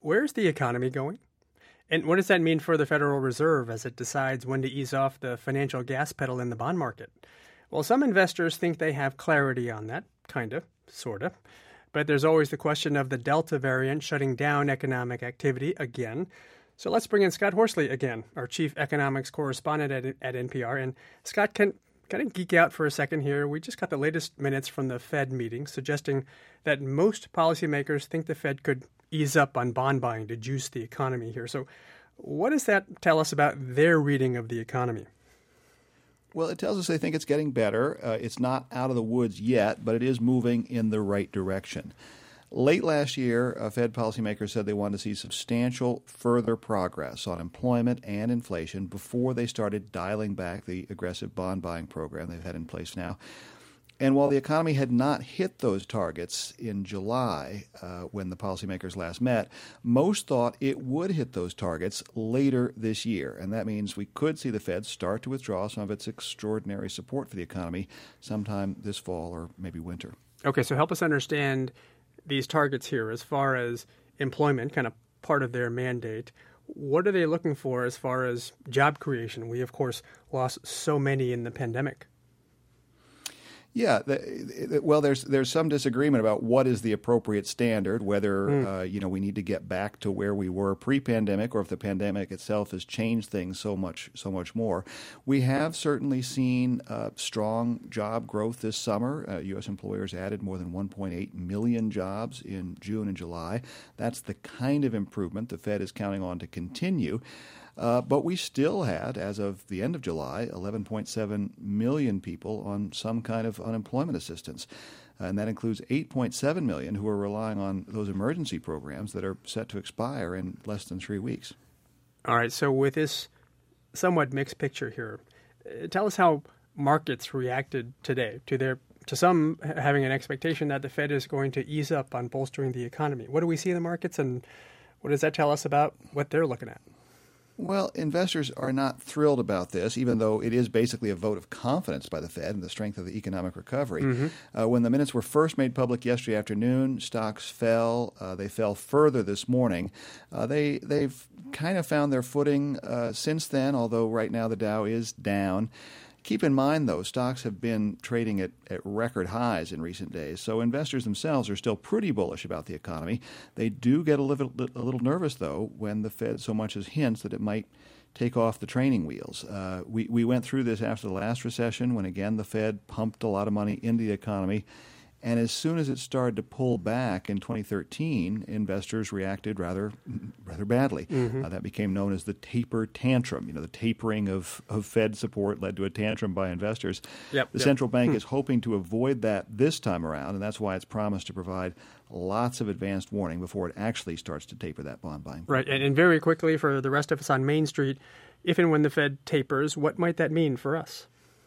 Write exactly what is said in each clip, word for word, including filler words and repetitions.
Where's the economy going? And what does that mean for the Federal Reserve as it decides when to ease off the financial gas pedal in the bond market? Well, some investors think they have clarity on that, kind of, sort of. But there's always the question of the Delta variant shutting down economic activity again. So let's bring in Scott Horsley again, our chief economics correspondent at, at N P R. And Scott, can kind of geek out for a second here. We just got the latest minutes from the Fed meeting suggesting that most policymakers think the Fed could ease up on bond buying to juice the economy here. So what does that tell us about their reading of the economy? Well, it tells us they think it's getting better. Uh, it's not out of the woods yet, but it is moving in the right direction. Late last year, uh, Fed policymakers said they wanted to see substantial further progress on employment and inflation before they started dialing back the aggressive bond buying program they've had in place now. And while the economy had not hit those targets in July, uh, when the policymakers last met, most thought it would hit those targets later this year. And that means we could see the Fed start to withdraw some of its extraordinary support for the economy sometime this fall or maybe winter. Okay, so help us understand these targets here as far as employment, kind of part of their mandate. What are they looking for as far as job creation? We, of course, lost so many in the pandemic. Yeah, the, well, there's there's some disagreement about what is the appropriate standard, whether mm. uh, you know we need to get back to where we were pre-pandemic, or if the pandemic itself has changed things so much so much more. We have certainly seen uh, strong job growth this summer. Uh, U S employers added more than one point eight million jobs in June and July. That's the kind of improvement the Fed is counting on to continue. Uh, but we still had, as of the end of July, eleven point seven million people on some kind of unemployment assistance. Uh, and that includes eight point seven million who are relying on those emergency programs that are set to expire in less than three weeks. All right. So with this somewhat mixed picture here, uh, tell us how markets reacted today to their to some having an expectation that the Fed is going to ease up on bolstering the economy. What do we see in the markets, and what does that tell us about what they're looking at? Well, investors are not thrilled about this, even though it is basically a vote of confidence by the Fed in the strength of the economic recovery. Mm-hmm. Uh, when the minutes were first made public yesterday afternoon, stocks fell. Uh, they fell further this morning. Uh, they, they've kind of found their footing uh, since then, although right now the Dow is down. Keep in mind, though, stocks have been trading at, at record highs in recent days, so investors themselves are still pretty bullish about the economy. They do get a little, a little nervous, though, when the Fed so much as hints that it might take off the training wheels. Uh, we, we went through this after the last recession when, again, the Fed pumped a lot of money into the economy. And as soon as it started to pull back in twenty thirteen, investors reacted rather rather badly. Mm-hmm. Uh, that became known as the taper tantrum. You know, the tapering of, of Fed support led to a tantrum by investors. Yep, the yep. central bank hmm. is hoping to avoid that this time around, and that's why it's promised to provide lots of advanced warning before it actually starts to taper that bond buying. Right, and, and very quickly for the rest of us on Main Street, if and when the Fed tapers, what might that mean for us?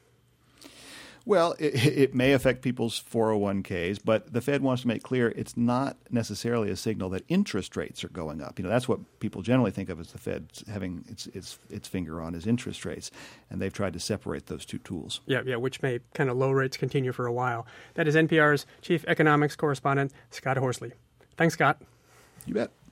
Well, it, it may affect people's four oh one k's, but the Fed wants to make clear it's not necessarily a signal that interest rates are going up. You know, that's what people generally think of as the Fed having its its its finger on is interest rates, and they've tried to separate those two tools. Yeah, yeah, which may kind of low rates continue for a while. That is N P R's chief economics correspondent, Scott Horsley. Thanks, Scott. You bet.